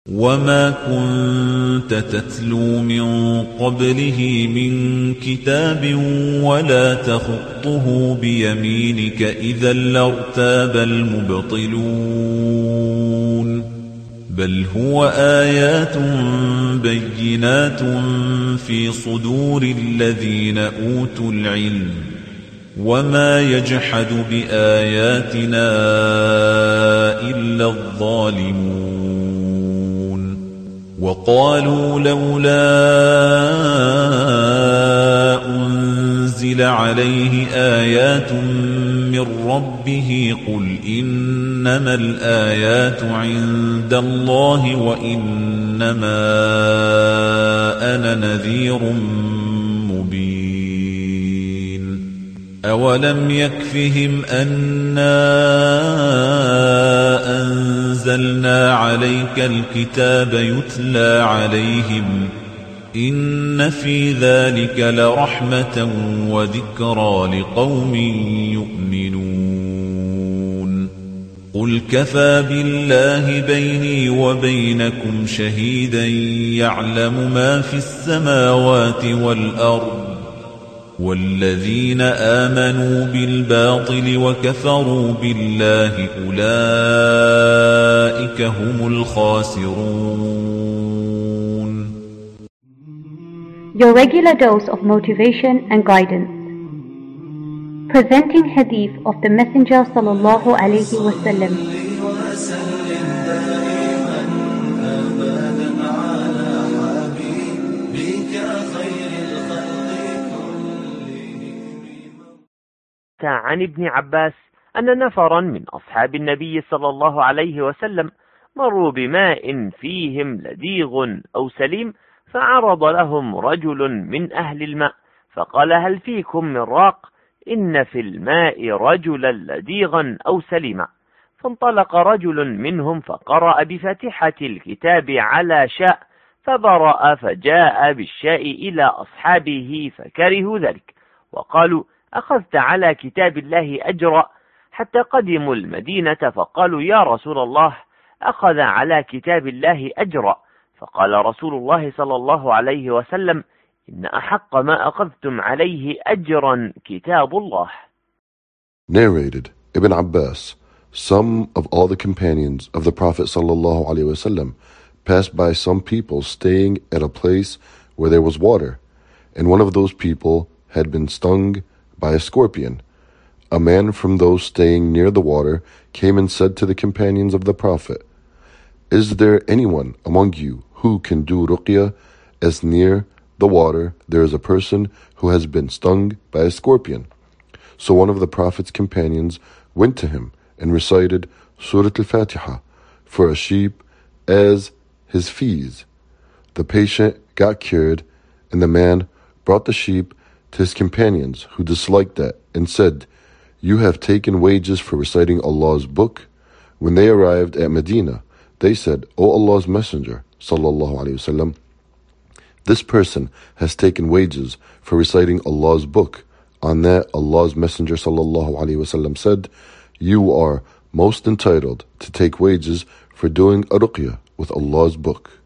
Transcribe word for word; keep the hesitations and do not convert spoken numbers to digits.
وَمَا كُنْتَ تَتْلُو مِنْ قَبْلِهِ مِنْ كِتَابٍ وَلَا تَخُطُّهُ بِيَمِينِكَ إِذًا لَارْتَابَ الْمُبْطِلُونَ بَلْ هُوَ آيَاتٌ بَيِّنَاتٌ فِي صُدُورِ الَّذِينَ أُوتُوا الْعِلْمَ وَمَا يَجْحَدُ بِآيَاتِنَا إِلَّا الظَّالِمُونَ وَقَالُوا لَوْلَا أُنْزِلَ عَلَيْهِ آيَاتٌ مِّن رَّبِّهِ قُلْ إِنَّمَا الْآيَاتُ عِندَ اللَّهِ وَإِنَّمَا أَنَا نَذِيرٌ مُّبِينٌ أَوَلَمْ يَكْفِهِمْ أَنَّا أَنزَلْنَا عَلَيْكَ الْكِتَابَ يُتْلَى عَلَيْهِمْ إِنَّ فِي ذَلِكَ لَرَحْمَةً وَذِكْرَى لِقَوْمٍ يُؤْمِنُونَ قُلْ كَفَى بِاللَّهِ بَيْنِي وَبَيْنَكُمْ شَهِيدًا يَعْلَمُ مَا فِي السَّمَاوَاتِ وَالْأَرْضِ وَالَّذِينَ آمَنُوا بِالْبَاطِلِ وَكَفَرُوا بِاللَّهِ أُولَئِكَ هُمُ الْخَاسِرُونَ. Your regular dose of motivation and guidance. Presenting hadith of the Messenger sallallahu alaihi wasallam. عن ابن عباس أن نفرا من أصحاب النبي صلى الله عليه وسلم مروا بماء فيهم لديغ أو سليم، فعرض لهم رجل من أهل الماء فقال: هل فيكم من راق؟ إن في الماء رجلا لديغا أو سليما. فانطلق رجل منهم فقرأ بفاتحة الكتاب على شاء، فبرأ فجاء بالشاء إلى أصحابه فكرهوا ذلك وقالوا: أخذت على كتاب الله أجرا، حتى قدموا المدينة فقالوا: يا رسول الله، أخذ على كتاب الله أجرا. فقال رسول الله صلى الله عليه وسلم: إن أحق ما أخذتم عليه أجرا كتاب الله. Narrated Ibn Abbas, some of all the companions of the Prophet sallallahu alaihi wasallam passed by some people staying at a place where there was water, and one of those people had been stung by a scorpion. A man from those staying near the water came and said to the companions of the Prophet, "Is there anyone among you who can do ruqya, as near the water there is a person who has been stung by a scorpion?" So one of the Prophet's companions went to him and recited Surah Al-Fatiha for a sheep as his fees. The patient got cured, and the man brought the sheep to his companions, who disliked that, and said, "You have taken wages for reciting Allah's book." When they arrived at Medina, they said, "O Allah's Messenger, sallallahu alaihi wasallam, this person has taken wages for reciting Allah's book." On that, Allah's Messenger, sallallahu alaihi wasallam, said, "You are most entitled to take wages for doing a ruqya with Allah's book."